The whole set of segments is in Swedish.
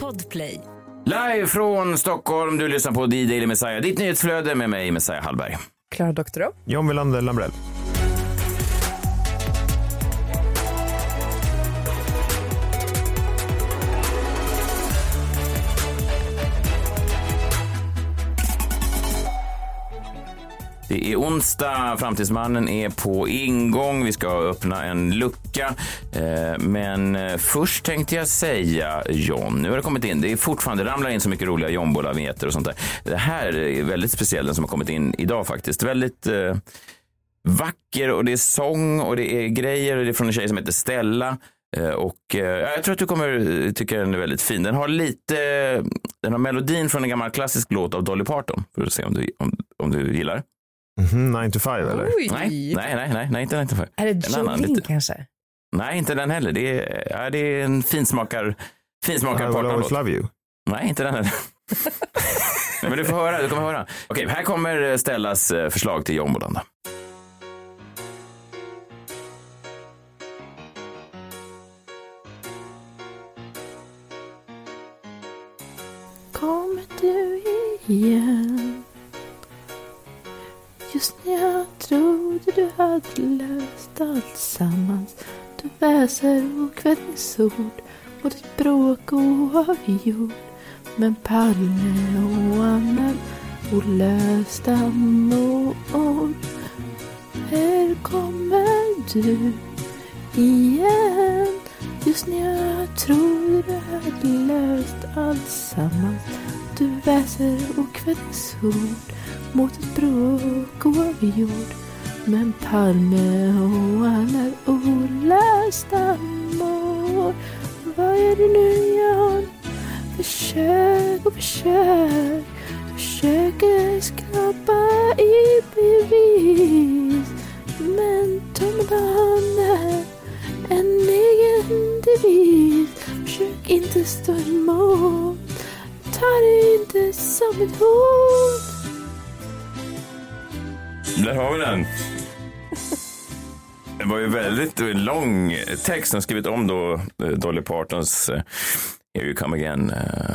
Podplay. Live från Stockholm, du lyssnar på D-Daily Messiah. Ditt nyhetsflöde med mig, Messiah Hallberg. Klara Doktorow. John Wilander Lambrell. Det är onsdag, Framtidsmannen är på ingång. Vi ska öppna en lucka. Men först tänkte jag säga, John, nu har det kommit in. Det är fortfarande, ramlar in så mycket roliga John-bolla-vinjetter och sånt där. Det här är väldigt speciellt, den som har kommit in idag faktiskt. Väldigt vacker, och det är sång och det är grejer, och det är från en tjej som heter Stella. Och jag tror att du kommer tycka den är väldigt fin. Den har melodin från en gammal klassisk låt av Dolly Parton. För att se om du gillar. 9 to 5 eller? Oj. Nej, inte 9 to 5. Är det Jolene kanske? Nej, inte den heller. Det är en finsmakar partnerlåt. Love you. Nej, inte den heller. Nej, men du kommer höra. Okej, här kommer Stellas förslag till John Bolanda. Kommer du igen? Just när jag trodde du hade löst allt sammans. Du väser och kvällningsord mot ett bråk oavgjort. Men Palme och Anna olösta mord. Här kommer du igen. Just när jag trodde du hade löst allt sammans. Du väser och kvällningsord mot ett bråk oavgjort. Men Palme och alla olösta mord. Vad är det nu Jan? Försök och försök. Försöker skapa i bevis. Men tumdan är en egen devis. Försök inte stå emot. Ta det inte som ett hot. Där har vi den. Det var ju väldigt lång text som skrivit om då Dolly Partons Here You Come Again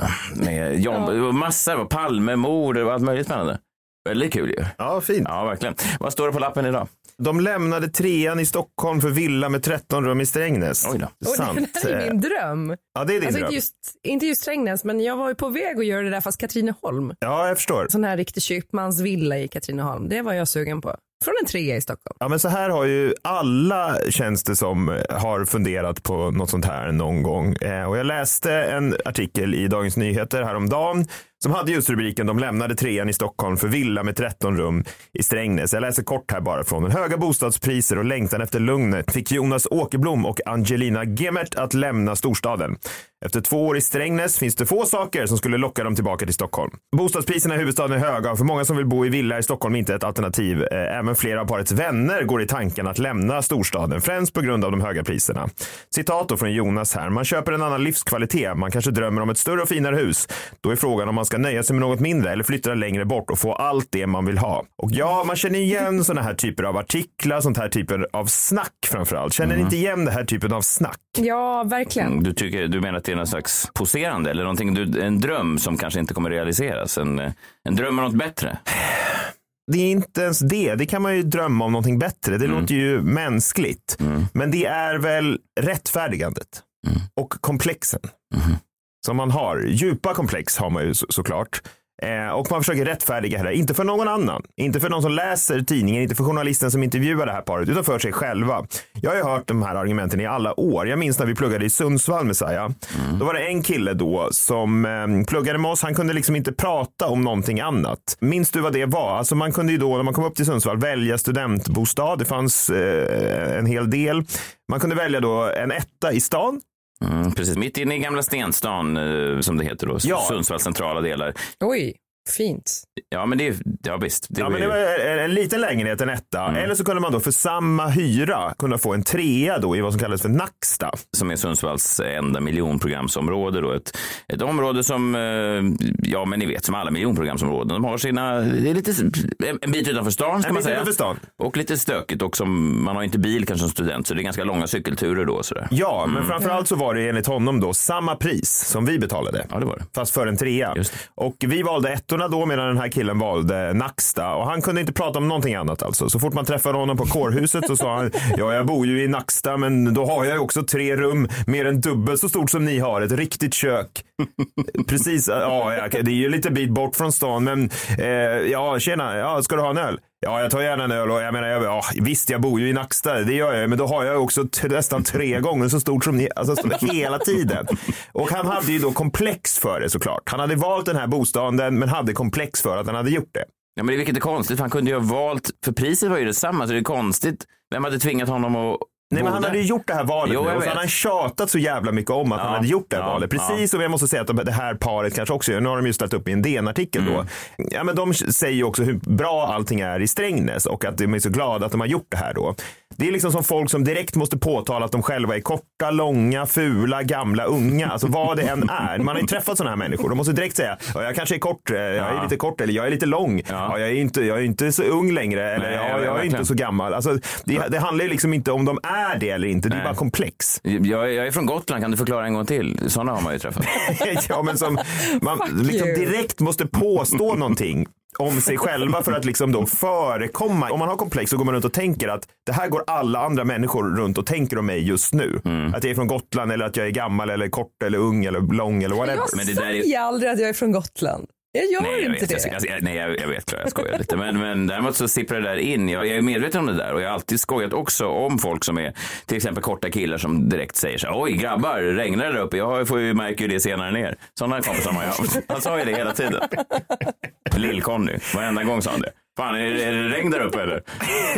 med John, massor av Palmemord och allt möjligt spännande. Väldigt kul ju. Ja, fint. Ja, verkligen. Vad står det på lappen idag? De lämnade 3:an i Stockholm för villa med 13 rum i Strängnäs. Oj då. Sant. Det är min dröm. Ja, det är din alltså, dröm. Inte just Strängnäs, men jag var ju på väg att göra det där fast Katrineholm. Ja, jag förstår. Sån här riktig köpmansvilla i Katrineholm. Det var jag sugen på. Från en 3 i Stockholm. Ja, men så här har ju alla tjänster som har funderat på något sånt här någon gång. Och jag läste en artikel i Dagens Nyheter häromdagen som hade just rubriken De lämnade 3:an i Stockholm för villa med 13 rum i Strängnäs. Jag läser kort här bara från den. Höga bostadspriser och längtan efter lugnet fick Jonas Åkerblom och Angelina Gemert att lämna storstaden. Efter 2 år i Strängnäs finns det få saker som skulle locka dem tillbaka till Stockholm. Bostadspriserna i huvudstaden är höga och för många som vill bo i villa i Stockholm inte ett alternativ. Även flera av parets vänner går i tanken att lämna storstaden, främst på grund av de höga priserna. Citat då från Jonas här. Man köper en annan livskvalitet. Man kanske drömmer om ett större och finare hus. Då är frågan om man ska nöja sig med något mindre eller flytta längre bort och få allt det man vill ha. Och ja, man känner igen såna här typer av artiklar, sånt här typer av snack framförallt. Känner inte igen det här typen av snack? Ja, verkligen. Du menar att det är någon slags poserande eller någonting, en dröm som kanske inte kommer realiseras? En dröm om något bättre? Det är inte ens det. Det kan man ju drömma om någonting bättre. Det låter ju mänskligt. Men det är väl rättfärdigandet och komplexen som man har. Djupa komplex har man ju såklart. Och man försöker rättfärdiga det. Inte för någon annan. Inte för någon som läser tidningen. Inte för journalisten som intervjuar det här paret. Utan för sig själva. Jag har ju hört de här argumenten i alla år. Jag minns när vi pluggade i Sundsvall, Messiah. Då var det en kille då som pluggade med oss. Han kunde liksom inte prata om någonting annat. Minns du vad det var? Alltså man kunde ju då, när man kom upp till Sundsvall, välja studentbostad. Det fanns en hel del. Man kunde välja då en etta i stan. Precis, mitt inne i gamla Stenstan som det heter då. Ja. Sundsvalls centrala delar. Oj, Fint. Ja, men visst. Men det var en liten lägenhet, en etta. Eller så kunde man då för samma hyra kunna få en trea då i vad som kallas för Nacksta. Som är Sundsvalls enda miljonprogramsområde då. Ett område som, ja men ni vet, som alla miljonprogramsområden. De har sina, det är lite en bit utanför stan ska man säga. Och lite stökigt och som, man har inte bil kanske som student så det är ganska långa cykelturer då. Sådär. Ja, men framförallt så var det enligt honom då samma pris som vi betalade. Ja, det var det. Fast för en trea. Och vi valde ettorna då medan den här killen valde Nacksta. Och han kunde inte prata om någonting annat alltså. Så fort man träffade honom på kårhuset så sa han, ja jag bor ju i Nacksta men då har jag ju också 3 rum mer än dubbelt så stort som ni har. Ett riktigt kök. Precis, ja det är ju lite bit bort från stan men ja tjena, ja, ska du ha en öl? Ja, jag tar gärna en öl och jag menar, visst jag bor ju i Nacksta, det gör jag men då har jag också nästan 3 gånger så stort som ni, alltså hela tiden. Och han hade ju då komplex för det såklart. Han hade valt den här bostaden men hade komplex för att han hade gjort det. Ja, men vilket är konstigt, för han kunde ju ha valt, för priset var ju detsamma så det är konstigt. Vem hade tvingat honom att Nej, men han hade ju gjort det här valet nu, och så hade han tjatat så jävla mycket om att han hade gjort det här valet. Precis som jag måste säga att det här paret kanske också, nu har de ju ställt upp i en DN-artikel då. Ja, men de säger ju också hur bra allting är i Strängnäs och att de är så glada att de har gjort det här då. Det är liksom som folk som direkt måste påtala att de själva är korta, långa, fula, gamla, unga. Alltså vad det än är. Man har ju träffat sådana här människor. De måste direkt säga, jag kanske är kort, jag är lite kort eller jag är lite lång. Ja, jag är inte så ung längre eller jag är inte så gammal. Alltså, det handlar ju liksom inte om de är det eller inte. Det är bara komplex. Jag är från Gotland, kan du förklara en gång till? Sådana har man ju träffat. Ja, men som man liksom direkt måste påstå någonting om sig själva för att liksom då förekomma. Om man har komplex så går man runt och tänker att det här går alla andra människor runt och tänker om mig just nu. Att jag är från Gotland eller att jag är gammal eller kort eller ung eller lång eller whatever. Jag säger aldrig att jag är från Gotland. Jag gör inte det. Jag vet klart, jag skojar lite. Men däremot så sipprar det där in. Jag är medveten om det där och jag har alltid skojat också om folk som är till exempel korta killar som direkt säger så här, oj grabbar, regnar det där uppe? Jag får ju märka det senare ner. Sådana kompisar har jag haft. Han sa ju det hela tiden. Lill-Conny, varenda gång sa han det. Fan, är det regn där uppe eller?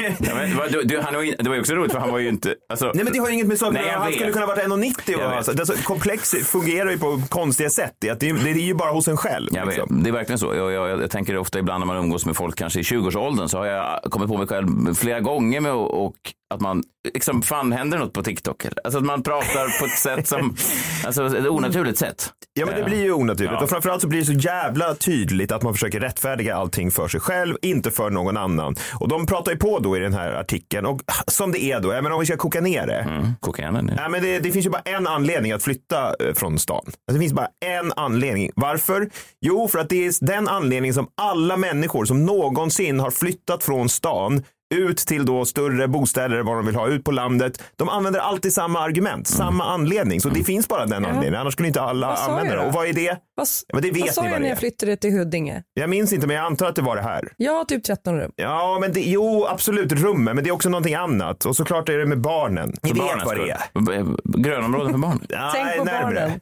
Det var ju också roligt för han var ju inte... Alltså, nej men det har ju inget med saker. Han skulle kunna vara 1,90. Alltså, komplex fungerar ju på konstiga sätt. Det är ju bara hos en själv. Liksom. Det är verkligen så. Jag tänker ofta ibland när man umgås med folk kanske i 20-årsåldern så har jag kommit på mig själv flera gånger med och att man liksom, fan händer något på TikTok. Alltså att man pratar på ett sätt som, alltså ett onaturligt sätt. Ja men det blir ju onaturligt och framförallt så blir det så jävla tydligt att man försöker rättfärdiga allting för sig själv, inte för någon annan. Och de pratar ju på då i den här artikeln och som det är då, men om vi ska koka ner det. Koka ner det. Ja, men det finns ju bara en anledning att flytta från stan. Alltså, det finns bara en anledning. Varför? Jo, för att det är den anledningen som alla människor som någonsin har flyttat från stan ut till då större bostäder vad de vill ha ut på landet. De använder alltid samma argument, samma anledning. Så det finns bara den anledningen. Annars skulle inte alla använda det. Och vad är det? Vad sa jag när jag flyttade till Huddinge? Jag minns inte, men jag antar att det var det här. Ja, typ 13 rum. Ja, men jo, absolut rummet. Men det är också någonting annat. Och såklart är det med barnen. Ni vet vad det är. Grönområden för barn. Tänk på barnen.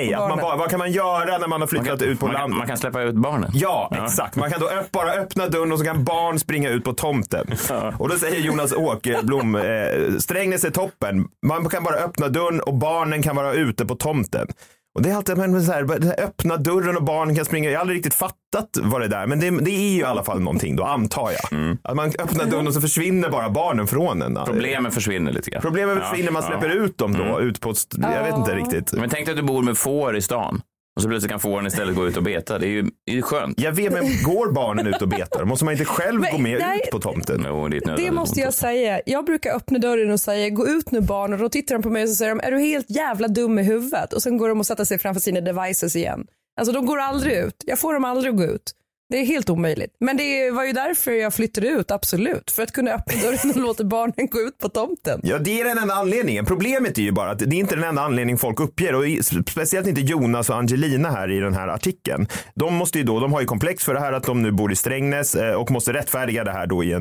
Vad kan man göra när man har flyttat ut på landet? Man kan släppa ut barnen. Ja, exakt. Man kan då bara öppna dörren och så kan barn springa ut på tomten. Och då säger Jonas Åkerblom, Strängnäs är toppen. Man kan bara öppna dörren och barnen kan vara ute på tomten. Och det är alltid så här, öppna dörren och barnen kan springa. Jag har aldrig riktigt fattat vad det där. Men det är ju i alla fall någonting då, antar jag. Att man öppnar dörren och så försvinner bara barnen från en. Problemen försvinner lite grann. Problemen försvinner, man släpper ut dem då. Ut på, jag vet inte riktigt. Men tänk dig att du bor med får i stan. Och så plötsligt kan fåren istället gå ut och beta. Det är ju skönt. Jag vet, men går barnen ut och betar? Måste man inte själv gå med ut på tomten? No, det måste jag säga. Jag brukar öppna dörren och säga, gå ut nu barn. Och då tittar de på mig och så säger de, är du helt jävla dum i huvudet? Och sen går de och sätter sig framför sina devices igen. Alltså de går aldrig ut. Jag får dem aldrig att gå ut. Det är helt omöjligt. Men det var ju därför jag flyttade ut, absolut. För att kunna öppna dörren och låta barnen gå ut på tomten. Ja, det är den enda anledningen. Problemet är ju bara att det är inte den enda anledningen folk uppger. Och speciellt inte Jonas och Angelina här i den här artikeln. De måste ju då, de har ju komplex för det här att de nu bor i Strängnäs och måste rättfärdiga det här då i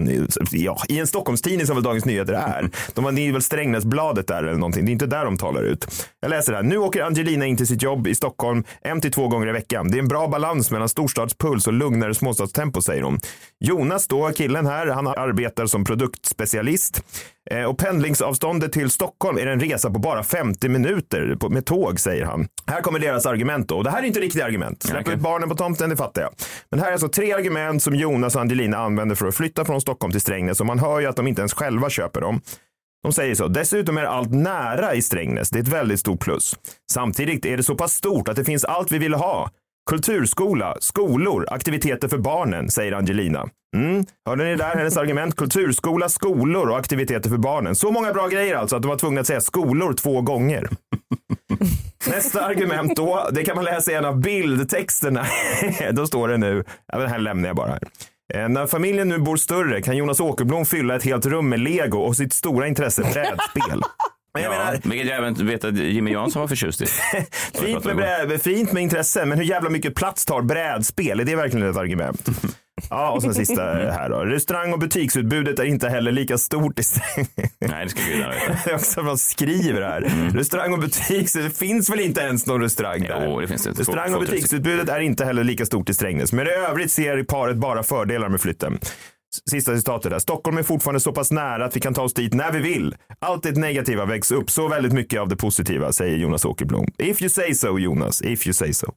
en Stockholmstidning som väl Dagens Nyheter är. Det är väl Strängnäsbladet där eller någonting. Det är inte där de talar ut. Jag läser det här. Nu åker Angelina in till sitt jobb i Stockholm 1-2 gånger i veckan. Det är en bra balans mellan storstadspuls och lugn lugner småstadstempo, säger hon. Jonas då, killen här, han arbetar som produktspecialist. Och pendlingsavståndet till Stockholm är en resa på bara 50 minuter med tåg, säger han. Här kommer deras argument då. Och det här är inte riktiga argument. Släpp ut barnen på tomten, det fattar jag. Men här är alltså 3 argument som Jonas och Angelina använder för att flytta från Stockholm till Strängnäs. Och man hör ju att de inte ens själva köper dem. De säger så. Dessutom är allt nära i Strängnäs. Det är ett väldigt stort plus. Samtidigt är det så pass stort att det finns allt vi vill ha. Kulturskola, skolor, aktiviteter för barnen, säger Angelina. Hörde ni där hennes argument? Kulturskola, skolor och aktiviteter för barnen. Så många bra grejer alltså att de var tvungna att säga skolor 2 gånger. Nästa argument då, det kan man läsa i en av bildtexterna. Då står det nu, det här lämnar jag bara här. När familjen nu bor större kan Jonas Åkerblom fylla ett helt rum med Lego och sitt stora intresse brädspel. Vilket jag även vet att Jimmy Jansson var förtjust i. Fint med intresse, men hur jävla mycket plats tar brädspel? Är det verkligen ett argument? Ja, och sen sista här då. Restaurang- och butiksutbudet är inte heller lika stort i Strängnäs. Nej, det ska gudarna veta. Det är också vad skriver här. Restaurang- och det finns väl inte ens någon restaurang där? Jo, det finns det. Restaurang- och butiksutbudet är inte heller lika stort i Strängnäs. Men i övrigt ser paret bara fördelar med flytten. Sista citatet där. Stockholm är fortfarande så pass nära att vi kan ta oss dit när vi vill. Allt det negativa väcks upp så väldigt mycket av det positiva, säger Jonas Åkerblom. If you say so, Jonas. If you say so.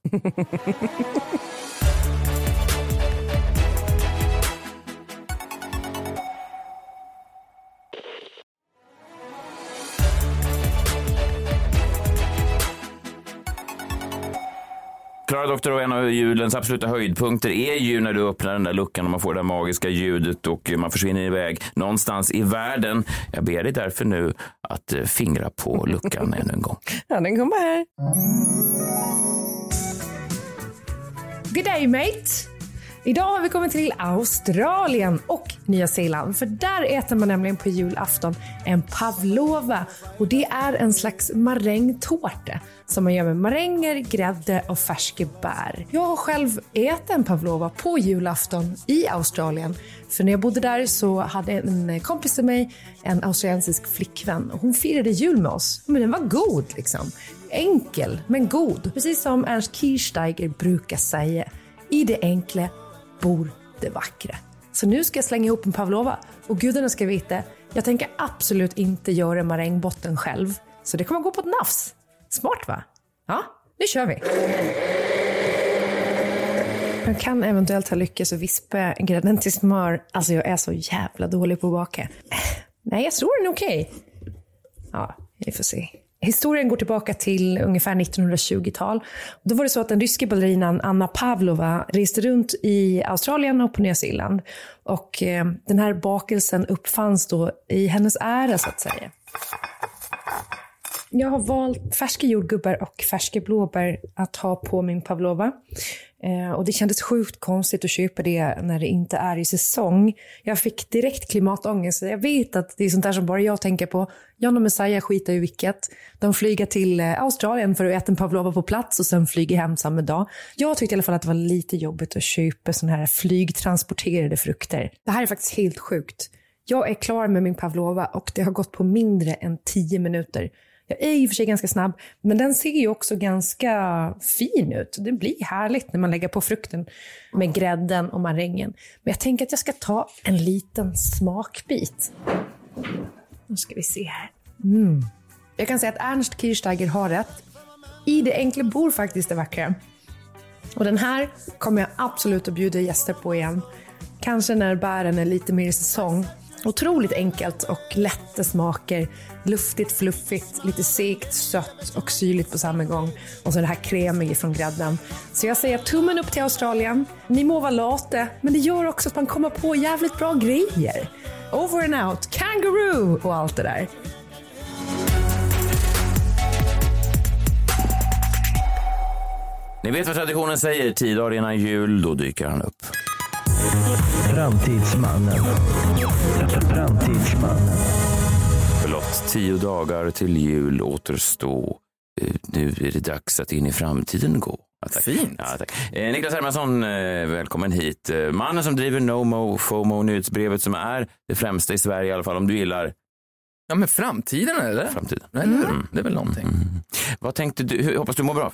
Klara Doktor, och en av julens absoluta höjdpunkter är ju när du öppnar den där luckan och man får det där magiska ljudet och man försvinner iväg någonstans i världen. Jag ber dig därför nu att fingra på luckan ännu en gång. Ja, den kommer här. Good day, mate. Idag har vi kommit till Australien och Nya Zeeland, för där äter man nämligen på julafton en pavlova, och det är en slags marängtårta som man gör med maränger, grädde och färska bär. Jag har själv ätit en pavlova på julafton i Australien, för när jag bodde där så hade en kompis till mig en australiensisk flickvän och hon firade jul med oss. Men den var god liksom. Enkel men god. Precis som Ernst Kirchsteiger brukar säga. I det enkla bor det vackra. Så nu ska jag slänga ihop en pavlova. Och gudarna ska veta, jag tänker absolut inte göra marängbotten själv. Så det kommer gå på ett nafs. Smart va? Ja, nu kör vi. Jag kan eventuellt ha lyckats att vispa grädden till smör. Alltså jag är så jävla dålig på att baka. Nej, jag tror den är okej. Ja, vi får se. Historien går tillbaka till ungefär 1920-tal. Då var det så att den ryska ballerinan Anna Pavlova reste runt i Australien och på Nya Zeeland. Och den här bakelsen uppfanns då i hennes ära så att säga. Jag har valt färska jordgubbar och färska blåbär att ha på min pavlova. Och det kändes sjukt konstigt att köpa det när det inte är i säsong. Jag fick direkt klimatångest. Jag vet att det är sånt där som bara jag tänker på. John och Messiah skiter ju vilket. De flyger till Australien för att äta en pavlova på plats och sen flyger hem samma dag. Jag tyckte i alla fall att det var lite jobbigt att köpa såna här flygtransporterade frukter. Det här är faktiskt helt sjukt. Jag är klar med min pavlova och det har gått på mindre än 10 minuter. Jag är i och för sig ganska snabb, men den ser ju också ganska fin ut. Det blir härligt när man lägger på frukten med grädden och marängen. Men jag tänker att jag ska ta en liten smakbit. Nu ska vi se här. Jag kan säga att Ernst Kirchsteiger har rätt. I det enkla bor faktiskt det vackra. Och den här kommer jag absolut att bjuda gäster på igen. Kanske när bären är lite mer i säsong. Otroligt enkelt och lätta smaker. Luftigt, fluffigt, lite segt, sött och syrligt på samma gång. Och så det här kremiga från grädden. Så jag säger tummen upp till Australien. Ni må vara late, men det gör också att man kommer på jävligt bra grejer. Over and out, kangaroo och allt det där. Ni vet vad traditionen säger, 10 dagar innan jul, då dyker han upp. Framtidsmannen. Förlåt, 10 dagar till jul återstå. Nu är det dags att in i framtiden gå. Ja, tack. Fint. Ja, tack. Niklas Hermansson, välkommen hit. Mannen som driver NoMo FOMO nyhetsbrevet som är det främsta i Sverige i alla fall, om du gillar. Ja, men framtiden eller? Framtiden. Nej, det är väl någonting. Vad tänkte du? Hoppas du mår bra förresten.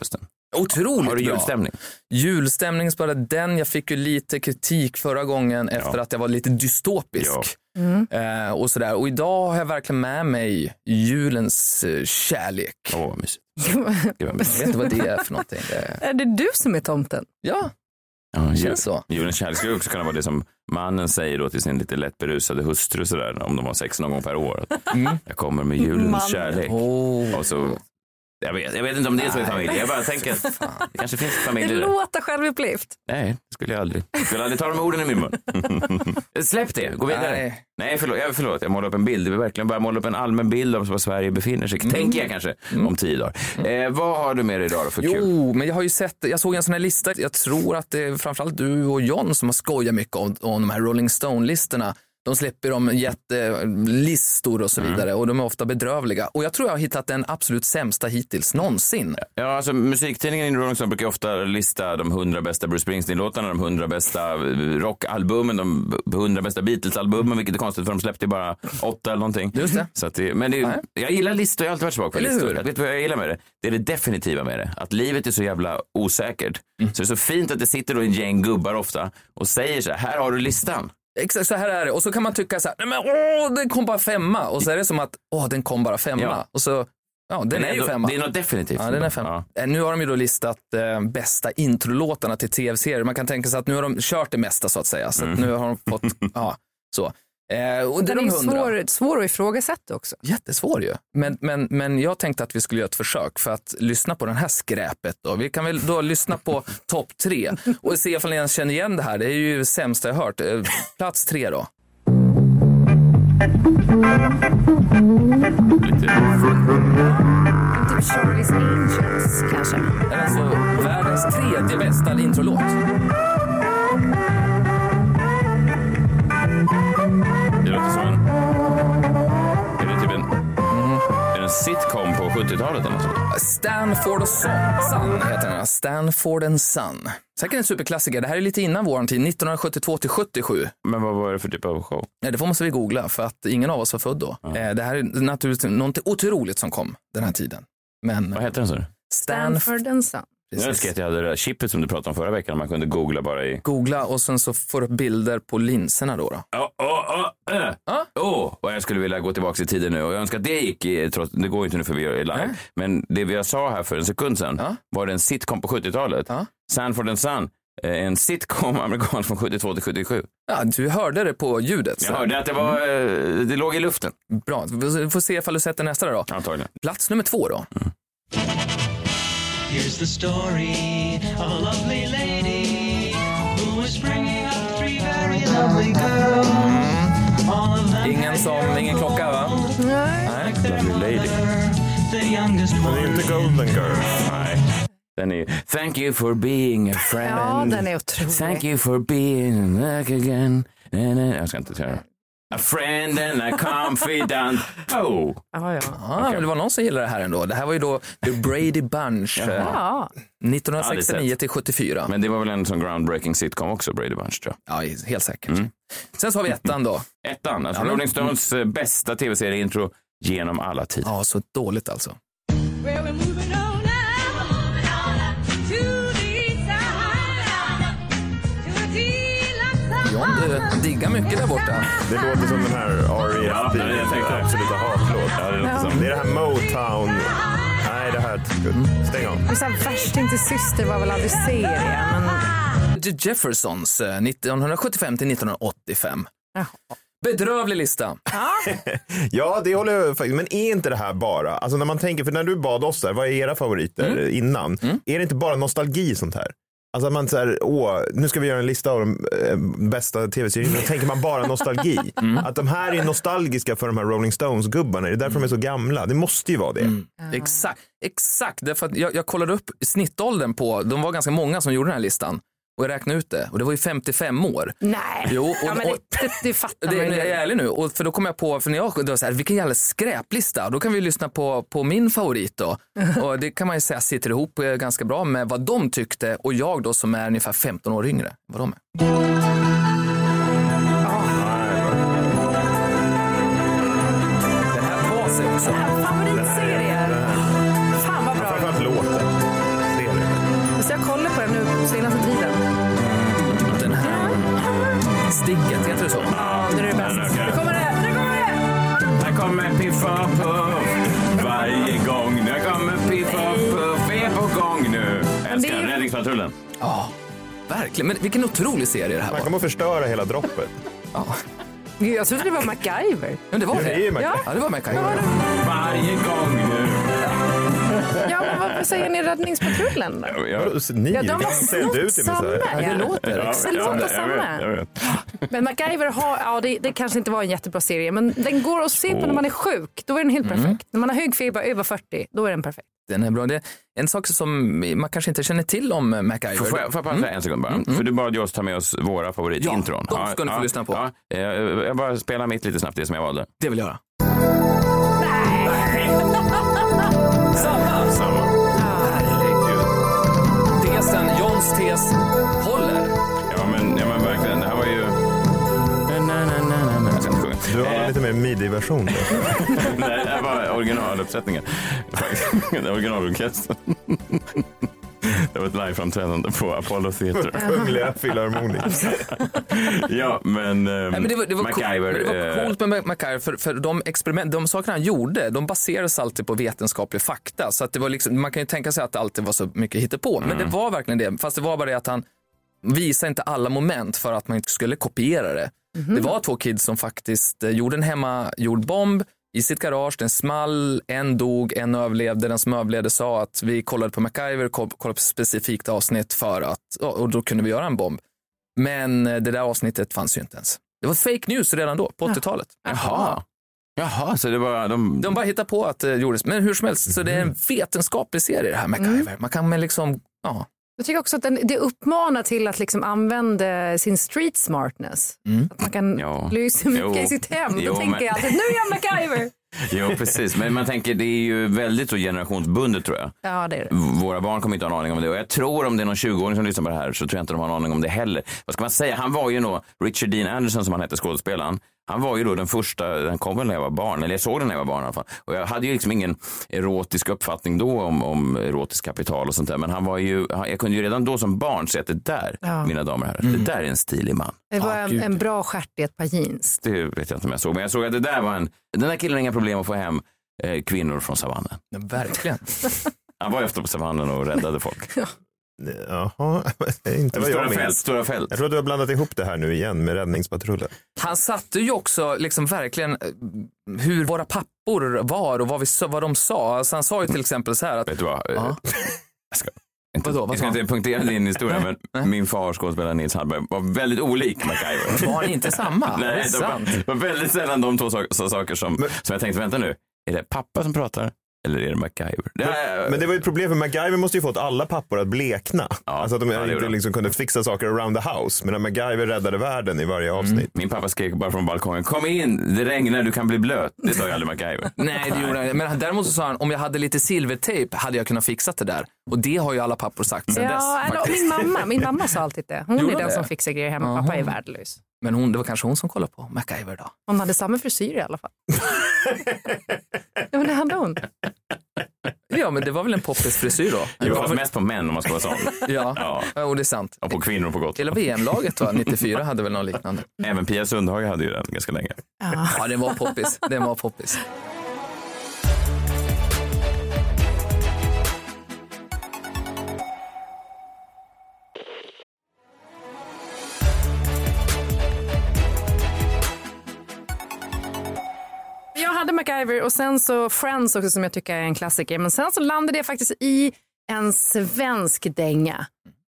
Otroligt Har du bra. julstämning? Julstämning spelade den. Jag fick ju lite kritik förra gången efter att jag var lite dystopisk. Och sådär. Och idag har jag verkligen med mig julens kärlek. Vad mysigt. Jag vet inte vad det är för någonting. Är det du som är tomten? Ja, Ja, känns så. Julens kärlek skulle också kunna vara det som mannen säger då till sin lite lätt berusade hustru sådär, om de har sex någon gång per år. Jag kommer med julens kärlek. Och så, jag vet inte om det är så i familjen. Jag bara tänker att det kanske finns familjer. Det låter självupplyft. Nej, det skulle jag aldrig. Jag skulle aldrig ta de orden i min mun. Släpp det, gå vidare. Nej, förlåt. Jag målar upp en bild. Det vill verkligen bara måla upp en allmän bild av var Sverige befinner sig. Tänker jag kanske om 10 dagar. Vad har du med dig idag då för kul? Jo, men jag har ju jag såg en sån här lista. Jag tror att det är framförallt du och John som har skojat mycket om de här Rolling Stone-listorna. De släpper om jättelistor och så vidare och de är ofta bedrövliga. Och jag tror jag har hittat den absolut sämsta hittills någonsin. Ja, alltså musiktidningen Rolling Stone brukar ofta lista de 100 bästa Bruce Springsteen-låtarna, de 100 bästa rockalbumen, de 100 bästa Beatles-albumen, vilket är konstigt för de släppte bara 8 eller någonting. Just det. Så att jag gillar listor, jag har alltid varit svag för listor. Jag vet vad jag gillar med det. Det är det definitiva med det. Att livet är så jävla osäkert. Så det är så fint att det sitter då en gäng gubbar ofta och säger så här har du listan. Exakt så här är det. Och så kan man tycka så här, nej men den kom bara 5. Och så är det som att, den kom bara 5. Ja. Och så, den är ju 5. Det är något definitivt. Ja, den är 5. Ja. Nu har de ju då listat bästa introlåtarna till tv-serier. Man kan tänka sig att nu har de kört det mesta så att säga. Så att nu har de fått, så. Och det den är svår att ifrågasätta också. Jättesvår ju. Men jag tänkte att vi skulle göra ett försök för att lyssna på den här skräpet. Då. Vi kan väl då lyssna på topp 3 och se ifall ni ens känner igen det här. Det är ju det sämsta jag hört. Plats 3 då. Typ Charlie's Angels kanske. Det är alltså världens 3:e bästa introlåt. Det låter som en... Är det typ en sitcom på 70-talet eller något? Stanford och Son heter den. Stanford and Son. Säkert en superklassiker. Det här är lite innan våran tid, 1972-77. Men vad var det för typ av show? Det måste vi googla för att ingen av oss var född då. Det här är naturligtvis något otroligt som kom den här tiden. Men vad heter den så? Stanford and Son. Jag önskar att jag hade det där chippet som du pratade om förra veckan. Man kunde googla bara i... Googla och sen så får du bilder på linserna då. Och jag skulle vilja gå tillbaka i tiden nu. Och jag önskar att det gick, trots, det går inte nu för vi är live. Men det vi sa här för en sekund sedan var det en sitcom på 70-talet. Sanford and Son. En sitcom amerikan från 72 till 77. Ja, du hörde det på ljudet. Så. Jag hörde att det var, det låg i luften. Bra, vi får se ifall du sätter nästa då. Antagligen. Plats nummer 2 då. Here's the story of a lovely lady who was bringing up 3 very lovely girls. All of them Ingen klocka va? Nej. Lovely lady. The youngest Det är one. inte Golden Girl. Nej. Den är thank you for being a friend. Ja, den är otrolig. Thank you for being back again. Jag ska inte säga det. A friend and a confidant. Oh. Men det var någon som gillade det här ändå. Det här var ju då The Brady Bunch. 1969 till 74. Men det var väl en sån groundbreaking sitcom också, Brady Bunch, tror jag. Ja, helt säkert. Sen så har vi 1 då. 1, alltså Rolling Stones bästa tv-serieintro genom alla tider. Ja, så dåligt alltså. John, du diggar mycket där borta. Det låter som den här R.E.M.P. absoluta hatlåt. Det är det här Motown. Nej, det här... Stäng av. Värsting till syster var väl aldrig serien. Men... The Jeffersons 1975 till 1985. Bedrövlig lista. Ja, det håller jag faktiskt. Men är inte det här bara... Alltså när man tänker... För när du bad oss där, vad är era favoriter innan? Är det inte bara nostalgi sånt här? Alltså att man säger, nu ska vi göra en lista av de bästa tv-serierna. Då tänker man bara nostalgi. Att de här är nostalgiska för de här Rolling Stones-gubbarna. Det är därför de är så gamla. Det måste ju vara det. Exakt. Därför att jag kollade upp snittåldern på, de var ganska många som gjorde den här listan. Och jag räknade ut det. Och det var ju 55 år. Nej. Jo, men det fattar man. Det är ärlig nu. Och för då kom jag på, för när jag då så här, vilken jävla skräplista. Då kan vi lyssna på min favorit då. Och det kan man ju säga sitter ihop ganska bra med vad de tyckte. Och jag då som är ungefär 15 år yngre. Vad de är. Den här tar sig också. Favoritserie. Fan vad bra. Framförallt låten. sticket, heter det så? Ja, det är det bästa. Nu kommer det! Här kommer Piff och Puff varje gång. Nu kommer Piff och Puff är på gång nu. Älskar Räddningspatrullen. Ja, verkligen. Men vilken otrolig serie det här Man var. kommer att förstöra hela droppet. Gud, jag trodde det var MacGyver. Men det var Det är ju det. MacGyver. Ja, det var MacGyver. Varje gång nu. Ja, men varför säger ni Räddningspatrullen då? Ni, Ja, de har sänd ut snott samma. Ja, det låter exakt det som låter det. samma. Jag vet. Men MacGyver har, det kanske inte var en jättebra serie, men den går att se på när man är sjuk. Då är den helt perfekt. När man har hög feber över 40, då är den perfekt. Den är bra. Det är en sak som man kanske inte känner till om MacGyver. Får jag bara en sekund bara? För du bad ju oss ta med oss våra favoritintron. Ja, de ska ni få lyssna på. Ja, jag bara spelar mitt lite snabbt, det som jag valde. Det vill jag göra. Samma. Herregud. Tesen, Johns tes håller. Ja men verkligen, det här var ju... Jag ska inte sjunga. Du har lite mer midi-version. Nej, det här var originaluppsättningen. Det var originalorkestern. Det var ett liveframträdande på Apollo Theater. Kungliga Filharmonik. Ja, men, Nej, men det var MacGyver... det var coolt med MacGyver för de sakerna han gjorde, de baserades alltid på vetenskaplig fakta. Så att det var liksom, man kan ju tänka sig att det alltid var så mycket hittepå. Men det var verkligen det. Fast det var bara det att han visade inte alla moment för att man inte skulle kopiera det. Det var 2 kids som faktiskt gjorde en hemmagjord bomb i sitt garage. Den small, en dog, en överlevde. Den som överlevde sa att vi kollade på MacGyver, kollade på ett specifikt avsnitt för att, och då kunde vi göra en bomb. Men det där avsnittet fanns ju inte ens. Det var fake news redan då, på 80-talet. Jaha, så det var... De bara hittade på att det gjordes. Men hur som helst, så det är en vetenskaplig serie det här MacGyver. Man kan med liksom, ja. Jag tycker också att det uppmanar till att liksom använda sin street smartness. Att man kan lysa mycket i sitt hem. Då tänker jag alltid, nu är jag MacGyver. Jo, precis. Men man tänker, det är ju väldigt så generationsbundet tror jag. Ja, det är det. Våra barn kommer inte ha en aning om det. Och jag tror om det är någon 20-åring som lyssnar på det här så tror jag inte de har en aning om det heller. Vad ska man säga? Han var ju nog, Richard Dean Anderson som han hette, skådespelaren. Han var ju då den första, den kom väl när jag var barn, eller jag såg den när jag var barn i alla fall. Och jag hade ju liksom ingen erotisk uppfattning då om erotiskt kapital och sånt där. Men han var ju, jag kunde ju redan då som barn se att det där, mina damer och herrar, det där är en stilig man. Det var en bra stjärt i ett par jeans. Det vet jag inte om jag såg, men jag såg att det där var den där killen har inga problem att få hem kvinnor från savannen. Ja, verkligen. Han var ju ofta på savannen och räddade folk. Jaha, inte vad jag minns. Stora fält. Jag tror att du har blandat ihop det här nu igen med Räddningspatrullen. Han satte ju också liksom verkligen hur våra pappor var och vad de sa. Alltså han sa ju till exempel så här att... Vet du vad? Jag ska Vadå? inte punktera din historia, men min far skådespelare Nils Hallberg var väldigt olik MacGyver. Var inte samma? Nej, det var väldigt sällan de 2 saker som jag tänkte, vänta nu, är det pappa som pratar? Eller är det MacGyver? Men det var ju ett problem, för MacGyver måste ju fått alla pappor att blekna. Alltså att de inte liksom kunde fixa saker around the house. Men MacGyver räddade världen i varje avsnitt. Min pappa skrek bara från balkongen, kom in, det regnar, du kan bli blöt. Det sa ju aldrig MacGyver. Nej, det gjorde han. Men däremot så sa han, om jag hade lite silvertejp hade jag kunnat fixa det där. Och det har ju alla pappor sagt sedan dess. Min mamma sa alltid det. Hon är den som fixar grejer hemma. Pappa är värdelös. Men det var kanske hon som kollade på MacGyver då. Hon hade samma frisyr i alla fall. Ja, men det hade hon. Ja, men det var väl en poppis frisyr då. Det var mest på män om man ska vara sån. Ja, och det är sant. Och på kvinnor på gott. Hela VM-laget 94 hade väl något liknande. Även Pia Sundhage hade ju den ganska länge. Ja, det var poppis. Det var poppis. Jag hade MacGyver och sen så Friends också som jag tycker är en klassiker. Men sen så landade jag faktiskt i en svensk dänga.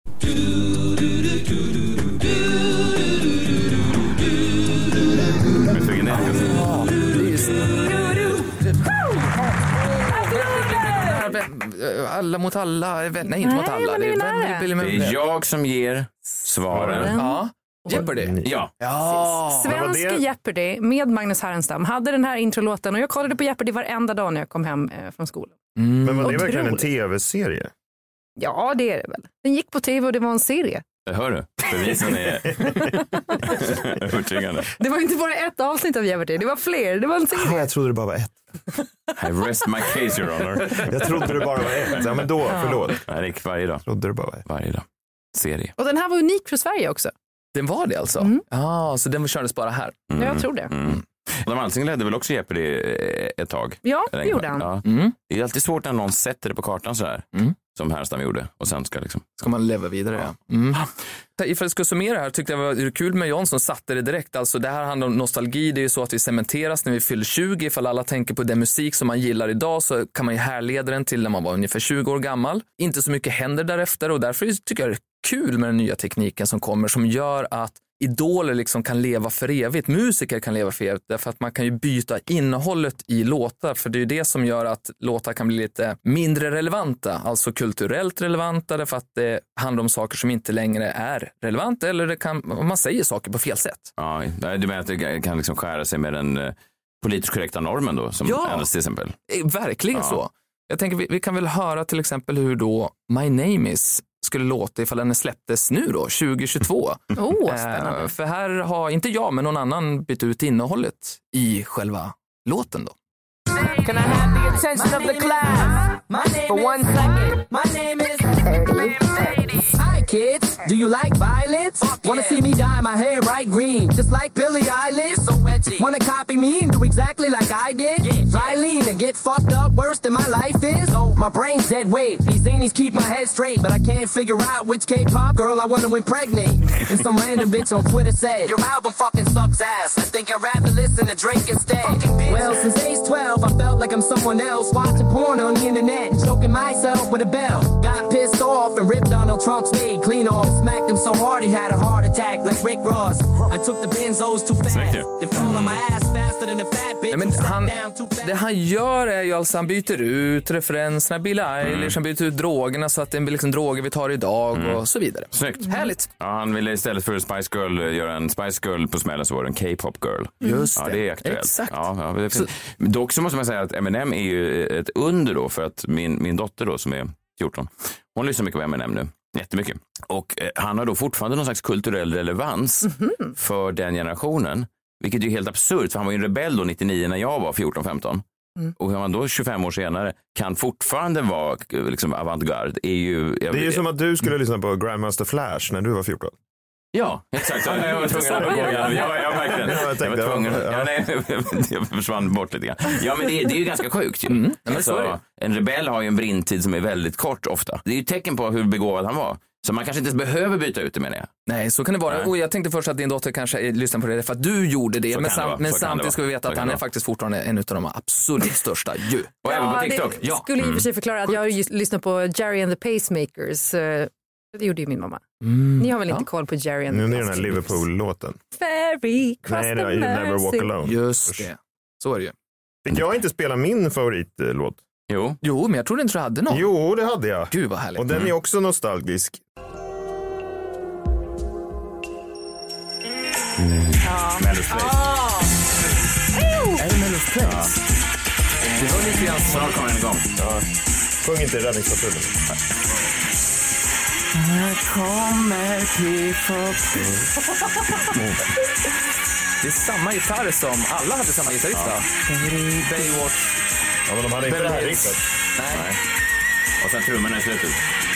Alla mot alla. Nej, inte mot alla. Det är jag som ger svaren. Ja. Jeopardy. Ja. Svenska Jeopardy med Magnus Härenstam hade den här introlåten och jag kollade på Jeopardy varenda dag när jag kom hem från skolan. Men var det verkligen en tv-serie? Ja, det är det väl. Den gick på tv och det var en serie. Hör du? Bevisen är övertygande. Det var inte bara ett avsnitt av Jeopardy, det var fler. Det var en serie. Jag trodde det bara var ett. I rest my case, your honor. Jag trodde det bara var ett. Ja, men då, förlåt. Nej, det gick varje dag. Jag trodde det bara var ett. Varje dag. Serie. Och den här var unik för Sverige också. Den var det alltså? Ja, så den kördes bara här. Ja, jag tror det. De Alsing ledde väl också Jeopardy ett tag? Ja, det gjorde han. Ja. Det är alltid svårt när någon sätter det på kartan så här. Som Härenstam gjorde. Och sen ska man leva vidare, Ifall jag ska summera här tyckte jag det var kul med John som satte det direkt. Alltså det här handlar om nostalgi. Det är ju så att vi cementeras när vi fyller 20. Ifall alla tänker på den musik som man gillar idag så kan man ju härleda den till när man var ungefär 20 år gammal. Inte så mycket händer därefter och därför tycker jag det är kul med den nya tekniken som kommer som gör att idoler liksom kan leva för evigt. Musiker kan leva för evigt därför att man kan ju byta innehållet i låtar. För det är ju det som gör att låtar kan bli lite mindre relevanta. Alltså kulturellt relevanta därför att det handlar om saker som inte längre är relevanta. Eller det kan, man säger saker på fel sätt. Ja, du menar att det kan liksom skära sig med den politiskt korrekta normen då? Som ändras till exempel. Verkligen så. Jag tänker vi kan väl höra till exempel hur då My Name Is skulle låta ifall den släpptes nu då, 2022. Spännande. För här har inte jag men någon annan bytt ut innehållet i själva låten då. Can I have the attention of the class for 1 second? My name is 30. Hi kids, do you like violence? Wanna see me dye my hair bright green, just like Billie Eilish? So edgy. Wanna copy me and do exactly like I did? Fly lean and get fucked up worse than my life is? So my brain's dead weight, these zanies keep my head straight, but I can't figure out which K-pop girl I wanna impregnate. And some random bitch on Twitter said, your album fucking sucks ass, I think I'd rather listen to Drake instead. Well, since age 12 I felt like I'm someone else, watching porn on the internet, choking myself with a bell. Got pissed off and ripped Donald Trump's made clean off, smacked him so hard he had a heart attack like Rick Ross. I took the benzos too fast, they fall on my ass faster than a fat bitch. Men det han gör är ju alltså han byter ut referenserna, Billie Eilish, han byter ut drogerna så att det blir liksom droger vi tar idag och så vidare. Snyggt. Härligt. Ja, han ville istället för Spice Girl göra en Spice Girl på smällen så var det en K-pop girl. Just det. Det är aktuellt. Exakt. Ja, det är fint. Dock så måste man säga att Eminem är ju ett under då för att min dotter då som är 14, hon lyssnar mycket på Eminem nu. Jättemycket. Och han har då fortfarande någon slags kulturell relevans för den generationen. Vilket är ju helt absurt för han var ju en rebell då 99 när jag var 14-15. Och hur man då 25 år senare kan fortfarande vara liksom avantgarde är ju... Det är ju som att du skulle lyssna på Grandmaster Flash när du var 14. Ja, exakt. Jag var tvungen att gå igen. Ja, verkligen. Jag var tvungen. Jag försvann bort lite grann. Ja, men det är ju ganska sjukt ju. Alltså, en rebell har ju en brintid som är väldigt kort ofta. Det är ju ett tecken på hur begåvad han var. Så man kanske inte ens behöver byta ut det, menar jag. Nej, så kan det vara. Och jag tänkte först att din dotter kanske lyssnar på det för att du gjorde det. Men samtidigt ska vi veta att han är faktiskt fortfarande en av de absolut största ju. Och även på TikTok. Det skulle i och för sig förklara att jag har lyssnat på Jerry and the Pacemakers. Det gjorde ju min mamma. Ni har väl inte koll på Jerry and the Pacemakers? Nu är den här Liverpool-låten. Ferry, cross Nej, det är You Never Walk Alone. Just det. Så är det ju. Fick jag inte spela min favoritlåt? Jo, men jag trodde inte du hade någon. Jo, det hade jag. Gud vad härligt. Och den är också nostalgisk. Mellows Place. Är det Mellows Place? Det var lite grann Snart kommer den igång. Sjung inte Räddningspatrullen. Här kommer Det är samma gitarr som alla hade samma gitarrist va? Baywatch. Ja, men de hade inte det här riffet. Nej. Och sen trummorna i slutet.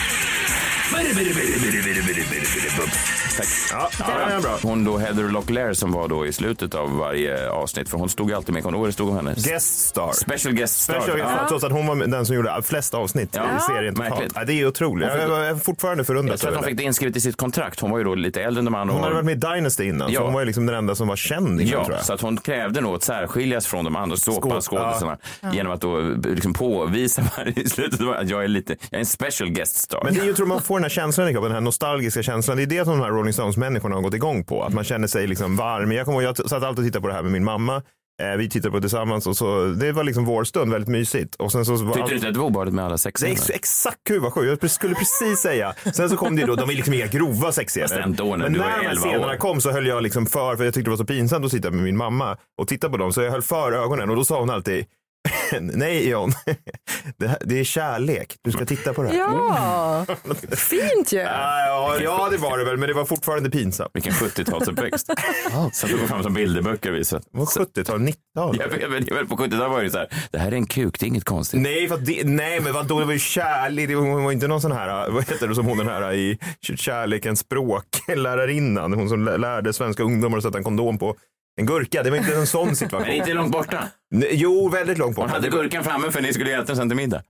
Tack. Ja, det är bra. Hon då Heather Locklear som var då i slutet av varje avsnitt för hon stod ju alltid med det stod hon hennes Guest star. Special guest star. Trots att hon var den som gjorde flest avsnitt i serien totalt. Ja, det är otroligt. Jag är fortfarande förundrad. Jag tror att hon fick det inskrivet i sitt kontrakt. Hon var ju då lite äldre än de andra. Hon hade varit med i Dynasty innan så hon var ju liksom den enda som var känd innan, tror jag. Så att hon krävde nog att särskiljas från de andra skådespelarna genom att då liksom påvisa i slutet att jag är en special guest star. Men det är ju, tror man får den här känslan, den här nostalgiska känslan. Det är det som de här Rolling Stones-människorna har gått igång på. Att man känner sig liksom varm. Jag satt alltid och tittade på det här med min mamma. Vi tittade på det tillsammans och så, det var liksom vår stund, väldigt mysigt. Och sen så tyckte du inte att det var obehagligt med alla sexscener? Det är exakt kul vad sjukt. Jag skulle precis säga. Sen så kom det ju då, de är liksom inga grova sexscener. Men när de här scenerna kom så höll jag liksom för jag tyckte det var så pinsamt att sitta med min mamma och titta på dem. Så jag höll för ögonen och då sa hon alltid Nej, John. Det är kärlek. Du ska titta på det här. Ja, fint ju. Ja, det var det väl, men det var fortfarande pinsamt. Vilken 70-talsuppväxt. Så att du går fram som bilderböcker visar. Det var 70-tal, 90-tal. Jag vet, på 70-talet var det så här, det här är en kuk, det är inget konstigt. Nej, men vadå, det var ju kärlek. Hon var inte någon sån här, vad heter det som hon den här i Kärlekens språk, lärarinnan. Hon som lärde svenska ungdomar att sätta en kondom på en gurka. Det var inte en sån situation. Men inte långt borta. Jo, väldigt långt borta. Hon hade gurkan framme för ni skulle äta den sen till middag.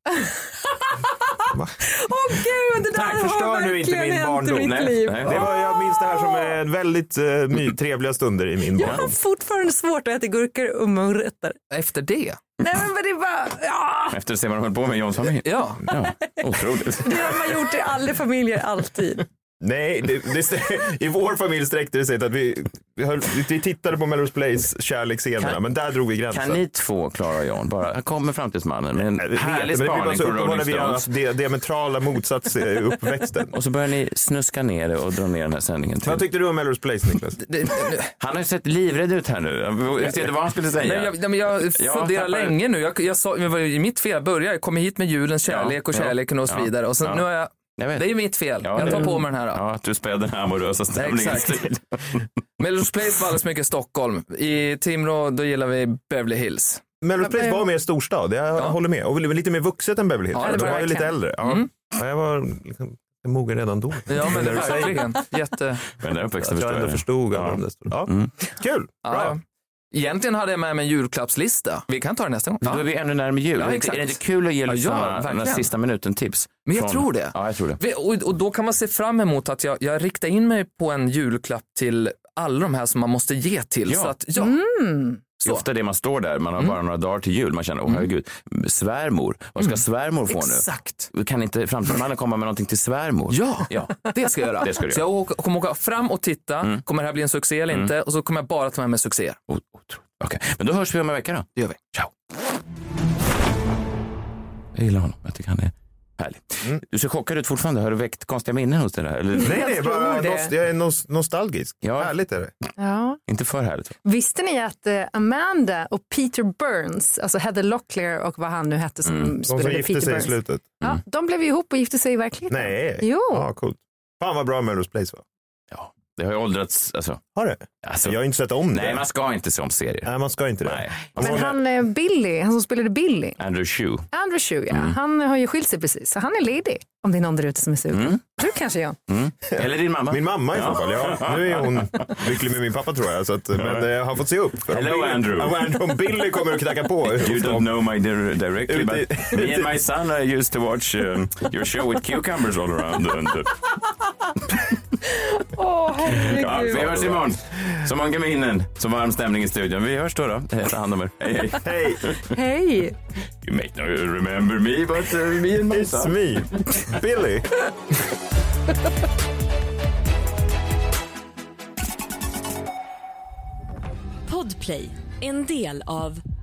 Åh gud, det där Tack, har förstör nu inte verkligen min hänt barndom. i mitt Nej, liv. nej, Jag minns det här som en väldigt trevliga stunder i min Jag har barndom. fortfarande svårt att äta gurkor och morötter. Efter det? Nej men det var, ja. Efter att se vad de höll på med Johns familj. Ja. Otroligt. Det har man gjort i alla familjer alltid. Nej, i vår familj sträckte det sig till att vi tittade på Melrose Place kärleksscenerna, men där drog vi gränsen. Kan ni två, Klara och John, bara kommer framtidsmannen med en härlig spaning från Rolling Stones. Vi har diametrala motsatser i uppväxten. Och så börjar ni snuska ner det och dra ner den här sändningen till. Vad tyckte du om Melrose Place, Niklas? Han har ju sett livrädd ut här nu. Jag vet inte vad han skulle säga. Men jag funderar länge nu. Jag sa, det var ju mitt fel. Jag kom hit med julens kärlek och kärleken och så vidare. Och sen nu har jag det är ju mitt fel. Jag tar på mig den här. Ja, att du spelade den här amorösa stämningen. Exakt. Melrose Place var alldeles mycket Stockholm. I Timrå då gillar vi Beverly Hills. Melrose Place var mer storstad, jag håller med. Och lite mer vuxet än Beverly Hills. Ja, de var ju lite äldre. Ja. Ja, jag var liksom mogen redan då. Ja, men det är verkligen jätte... Men det jag ändå förstod alla det. Ja. Kul, bra. Egentligen hade jag med mig en julklappslista. Vi kan ta det nästa gång. Då är vi ännu närmare jul. Ja, exakt. Är det inte kul att ge den här sista minuten tips? Men jag tror det. Ja, jag tror det. Och då kan man se fram emot att jag riktar in mig på en julklapp till alla de här som man måste ge till. Ja. Så att, Det är ofta det man står där, man har bara några dagar till jul. Man känner, herregud, svärmor, vad ska svärmor få nu? Exakt. Kan inte framtidsmannen komma med någonting till svärmor? Ja, det ska jag göra. Det ska du så jag kommer åka fram och titta, kommer det här bli en succé eller inte? Och så kommer jag bara ta med mig succé. Okej, men då hörs vi om en vecka då. Det gör vi. Ciao. Jag gillar honom, jag tycker han är härlig. Du ser chockad ut fortfarande, har du väckt konstiga minnen hos dig där? Eller? Nej, bara jag är nostalgisk. Ja. Härligt är det. Ja. Inte för härligt. Visste ni att Amanda och Peter Burns, alltså Heather Locklear och vad han nu hette som De som spelade gifte Peter sig i Burns. slutet. Ja, de blev ihop och gifte sig i verkligheten. Nej. Jo. Ja, coolt. Fan vad bra Melrose Place var. Ja, det har ju åldrats, alltså. Har det? Alltså, Jag har inte sett om det. Nej, man ska inte se om serier. Nej, man ska inte det. Nej. Men han Billy, han som spelade Billy. Andrew Shue. Han har ju skilt sig precis, så han är ledig. Om det är någon där ute som är sugen. Du kanske, Jan. Eller din mamma. Min mamma i så fall, ja. Nu är hon lycklig med min pappa tror jag. Så att, men jag har fått se upp. Hello Andrew. Om Billy kommer att knacka på. You don't know my directly, but me and my son I used to watch your show with cucumbers all around. Ja, vi hörs imorgon. Så många minnen, så varm stämning i studion. Vi hörs då. Ta hand om er. Hej, hej. Hej. You may not remember me, but me and my son. It's me, Billy. Podplay, en del av